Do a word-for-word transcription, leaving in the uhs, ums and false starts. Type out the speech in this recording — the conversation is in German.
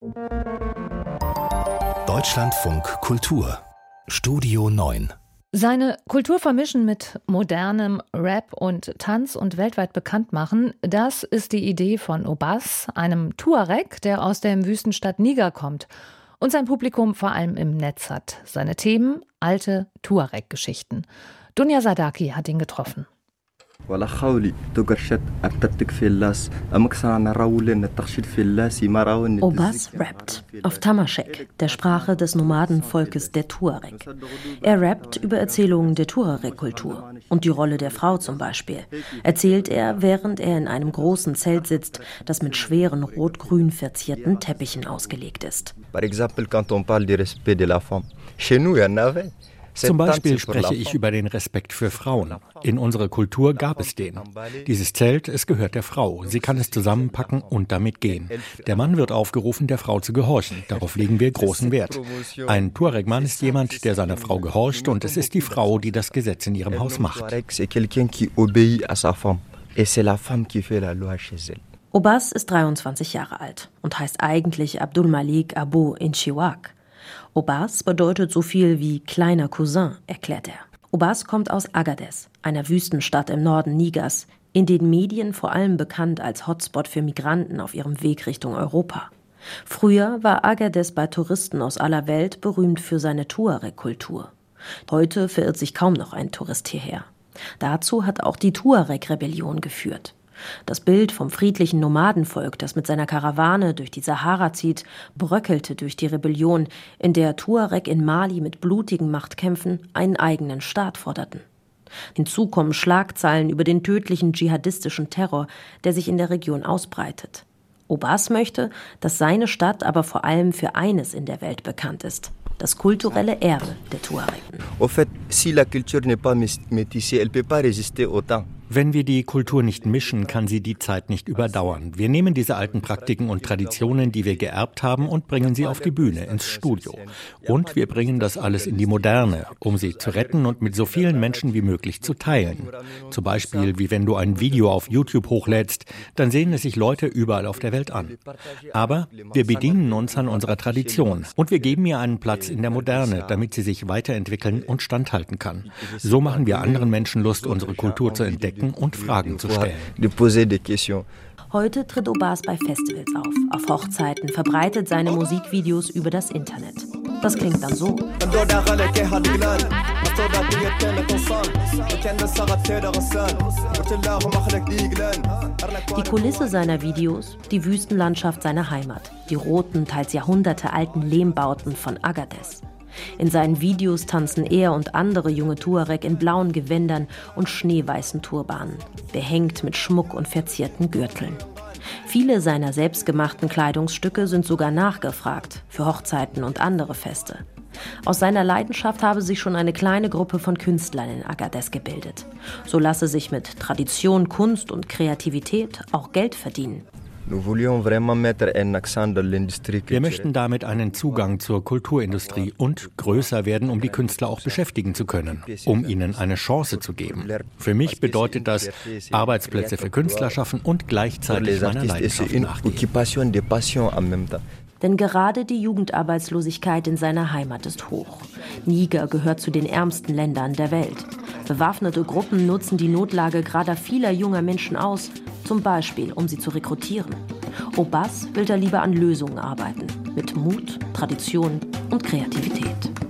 Deutschlandfunk Kultur Studio neun. Seine Kultur vermischen mit modernem Rap und Tanz und weltweit bekannt machen, das ist die Idee von Obas, einem Tuareg, der aus der Wüstenstadt Niger kommt und sein Publikum vor allem im Netz hat. Seine Themen: alte Tuareg-Geschichten. Dunja Sadaki hat ihn getroffen. Obas rappt auf Tamaschek, der Sprache des Nomadenvolkes der Tuareg. Er rappt über Erzählungen der Tuareg-Kultur und die Rolle der Frau zum Beispiel. Erzählt er, während er in einem großen Zelt sitzt, das mit schweren rot-grün verzierten Teppichen ausgelegt ist. Zum Beispiel spreche ich über den Respekt für Frauen. In unserer Kultur gab es den. Dieses Zelt, es gehört der Frau. Sie kann es zusammenpacken und damit gehen. Der Mann wird aufgerufen, der Frau zu gehorchen. Darauf legen wir großen Wert. Ein Tuareg-Mann ist jemand, der seiner Frau gehorcht, und es ist die Frau, die das Gesetz in ihrem Haus macht. Obas ist dreiundzwanzig Jahre alt und heißt eigentlich Abdul Malik Abu Inchiwak. Obas bedeutet so viel wie kleiner Cousin, erklärt er. Obas kommt aus Agadez, einer Wüstenstadt im Norden Nigers, in den Medien vor allem bekannt als Hotspot für Migranten auf ihrem Weg Richtung Europa. Früher war Agadez bei Touristen aus aller Welt berühmt für seine Tuareg-Kultur. Heute verirrt sich kaum noch ein Tourist hierher. Dazu hat auch die Tuareg-Rebellion geführt. Das Bild vom friedlichen Nomadenvolk, das mit seiner Karawane durch die Sahara zieht, bröckelte durch die Rebellion, in der Tuareg in Mali mit blutigen Machtkämpfen einen eigenen Staat forderten. Hinzu kommen Schlagzeilen über den tödlichen dschihadistischen Terror, der sich in der Region ausbreitet. Obas möchte, dass seine Stadt aber vor allem für eines in der Welt bekannt ist: das kulturelle Erbe der Tuareg. Wenn wir die Kultur nicht mischen, kann sie die Zeit nicht überdauern. Wir nehmen diese alten Praktiken und Traditionen, die wir geerbt haben, und bringen sie auf die Bühne, ins Studio. Und wir bringen das alles in die Moderne, um sie zu retten und mit so vielen Menschen wie möglich zu teilen. Zum Beispiel, wie wenn du ein Video auf YouTube hochlädst, dann sehen es sich Leute überall auf der Welt an. Aber wir bedienen uns an unserer Tradition und wir geben ihr einen Platz in der Moderne, damit sie sich weiterentwickeln und standhalten kann. So machen wir anderen Menschen Lust, unsere Kultur zu entdecken und Fragen zu stellen. Heute tritt Obas bei Festivals auf, auf Hochzeiten, verbreitet seine Musikvideos über das Internet. Das klingt dann so. Die Kulisse seiner Videos, die Wüstenlandschaft seiner Heimat, die roten, teils jahrhundertealten Lehmbauten von Agadez. In seinen Videos tanzen er und andere junge Tuareg in blauen Gewändern und schneeweißen Turbanen, behängt mit Schmuck und verzierten Gürteln. Viele seiner selbstgemachten Kleidungsstücke sind sogar nachgefragt für Hochzeiten und andere Feste. Aus seiner Leidenschaft habe sich schon eine kleine Gruppe von Künstlern in Agadez gebildet. So lasse sich mit Tradition, Kunst und Kreativität auch Geld verdienen. Wir möchten damit einen Zugang zur Kulturindustrie und größer werden, um die Künstler auch beschäftigen zu können, um ihnen eine Chance zu geben. Für mich bedeutet das, Arbeitsplätze für Künstler schaffen und gleichzeitig meiner Leidenschaft nachgehen. Denn gerade die Jugendarbeitslosigkeit in seiner Heimat ist hoch. Niger gehört zu den ärmsten Ländern der Welt. Bewaffnete Gruppen nutzen die Notlage gerade vieler junger Menschen aus, zum Beispiel, um sie zu rekrutieren. Obas will da lieber an Lösungen arbeiten, mit Mut, Tradition und Kreativität.